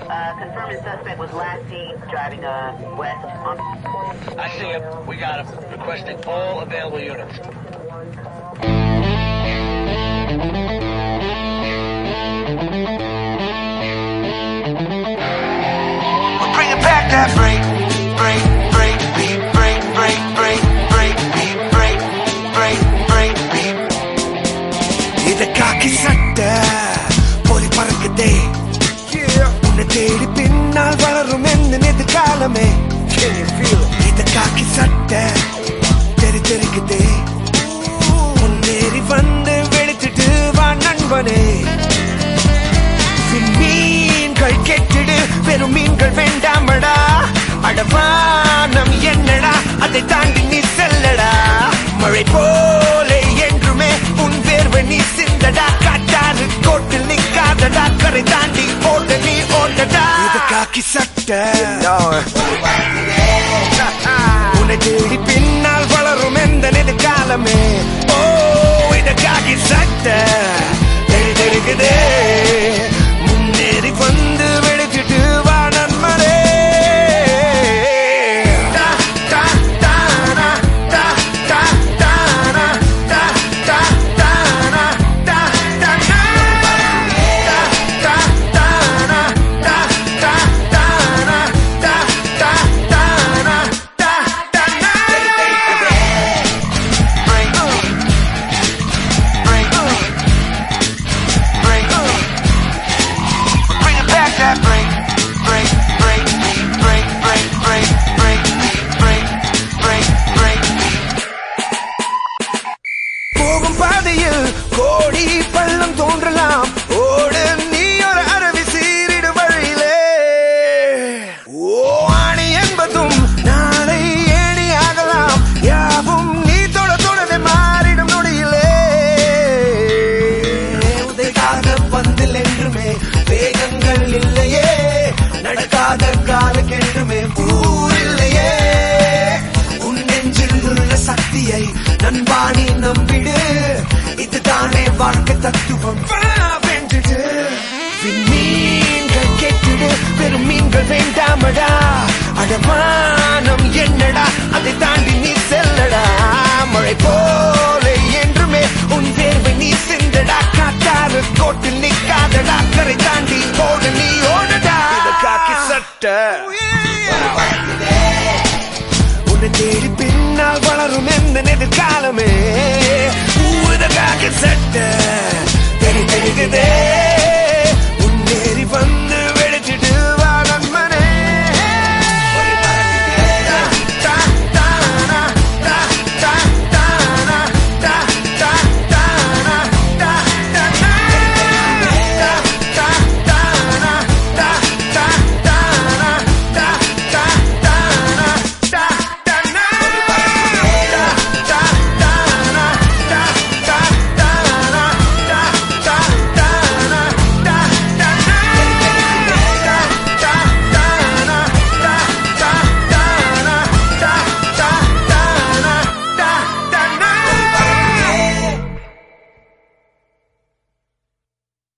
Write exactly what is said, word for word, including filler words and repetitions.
Uh, confirmed his suspect was last seen driving uh, west on... I see him. We got him. Requesting all available units. We're bringing back that break, break, break, beat, break, break, break, break, beat, break, break, break, beat. இத காக்கி சட்ட போலி பறக்குதே, உன்னை தேடி பின்னால் வளரும் எந்த எதிர்காலமே. இத காக்கி சட்ட தெரி தெரிக்குதே, முன்னேறி வந்து வெளுத்துட்டு வா நண்பனே. மீன்கள் கெட்டிடு, பெரும் மீன்கள் வேண்டாமடா. அடவானம் என்னடா, அதை தாண்டி நீ செல்லடா. மழை போல என்றுமே உன் வேர்வை நீ சிந்தடா. காட்டாறு கோட்டில் நிக்காதடா, கரை தாண்டி ஓட நீ ஓடடா. இது காக்கி சட்டை, உன்னை தேடி பின்னால் வளரும் எந்த எதிர்காலமே. ஓ இது காக்கி சட்டை தெரி தெரிக்குதே, முன்னேறி வந்து வெளுத்துட்டு வா நண்பனே. கோடி பள்ளம் தோன்றலாம், ஓடு நீ ஒரு அருவி சீரிடு வழியிலே. ஓ ஆணி என்பதும் நாளை ஏணி ஆகலாம், யாவும் நீ தொட தொடவே மாறிடும் நொடியிலே. உதைக்காக பந்தில் என்றுமே வேகங்கள் இல்லையே, நடக்காத காலக்கென்றுமே ஊர் இல்லையே. உன் நெஞ்சில் உள்ள சக்தியை நண்பாணி நம்பிடு, இதுதானே வாழ்க்கை தத்துவம். மீன்கள் கெட்டிடு, பெரும் மீன்கள் வேண்டாமடா. அடமானம் என்னடா, அதை தாண்டி நீ செல்லடா. மழை போல என்றுமே உன் வேர்வை நீ சிந்தடா. காட்டாறு கோட்டில் நிக்காதடா, கரை தாண்டி